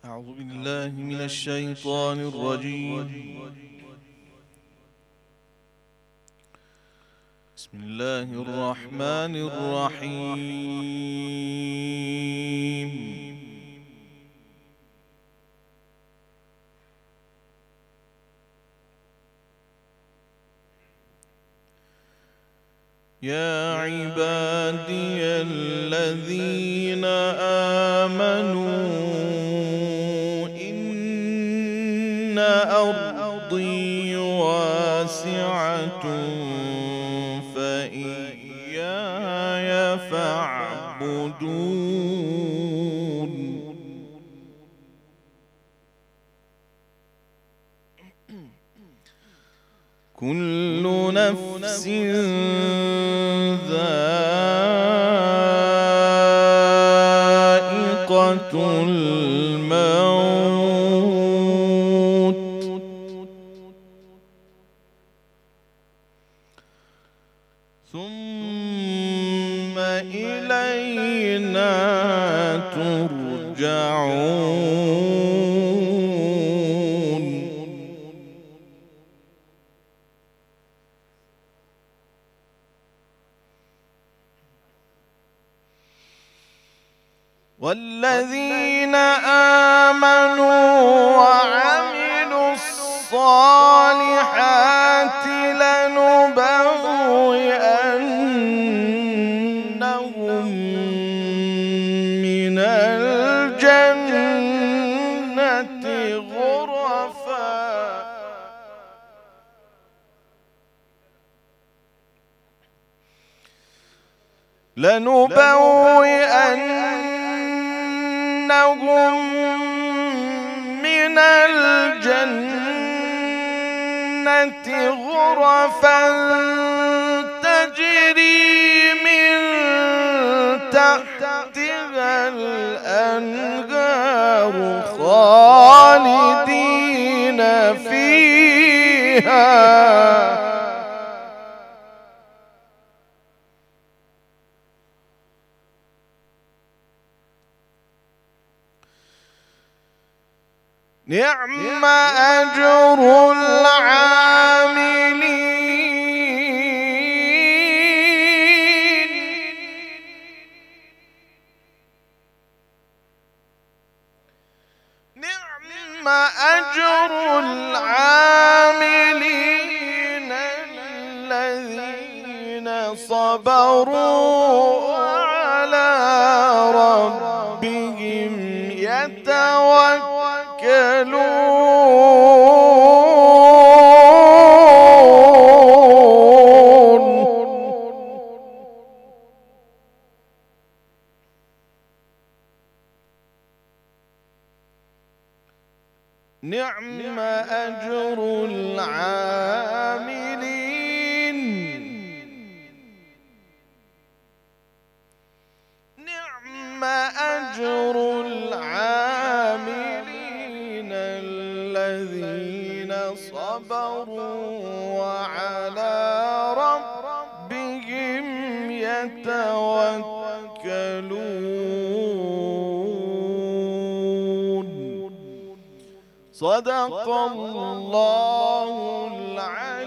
أعوذ بالله من الشيطان الرجيم. بسم الله الرحمن الرحيم. يا عبادي الذين آمنوا إن أرضي واسعة فإياي فاعبدون. كل نفس ذائقة الموت ثم إلينا ترجعون. والذين آمنوا وعملوا الصالحات لنبوئنهم من الجنة غرفا من الجنة غرفا تجري من تحتها الأنهار خالدين فيها نعم أجر العاملين. نعم أجر العاملين الذين صبروا على ربهم يتوكلون. نعم أجر العاملين. نعم أجر العاملين الذين صبروا وعلى ربهم يتوكلون. صدق الله العظيم.